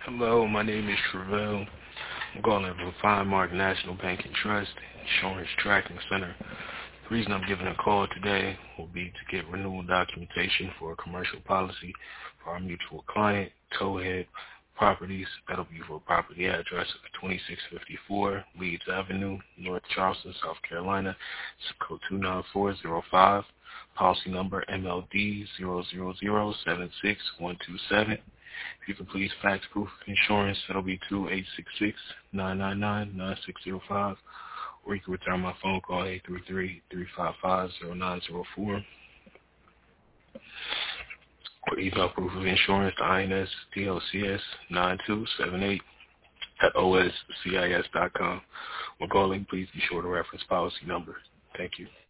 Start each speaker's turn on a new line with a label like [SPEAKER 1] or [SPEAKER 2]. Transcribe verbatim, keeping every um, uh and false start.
[SPEAKER 1] Hello, my name is Travell. I'm calling from Fine Mark National Bank and Trust Insurance Tracking Center. The reason I'm giving a call today will be to get renewal documentation for a commercial policy for our mutual client, Towhead Properties. That'll be for a property address of twenty-six fifty-four Leeds Avenue, North Charleston, South Carolina, zip code two nine four zero five. Policy number M L D zero zero zero seven six one two seven. If you can please fax proof of insurance, that'll be two eight six six, nine nine nine, nine six zero five, or you can return my phone call eight three three, three five five, zero nine zero four, or email proof of insurance to I N S D L C S nine two seven eight at O S C I S dot com. When calling, please be sure to reference policy number. Thank you.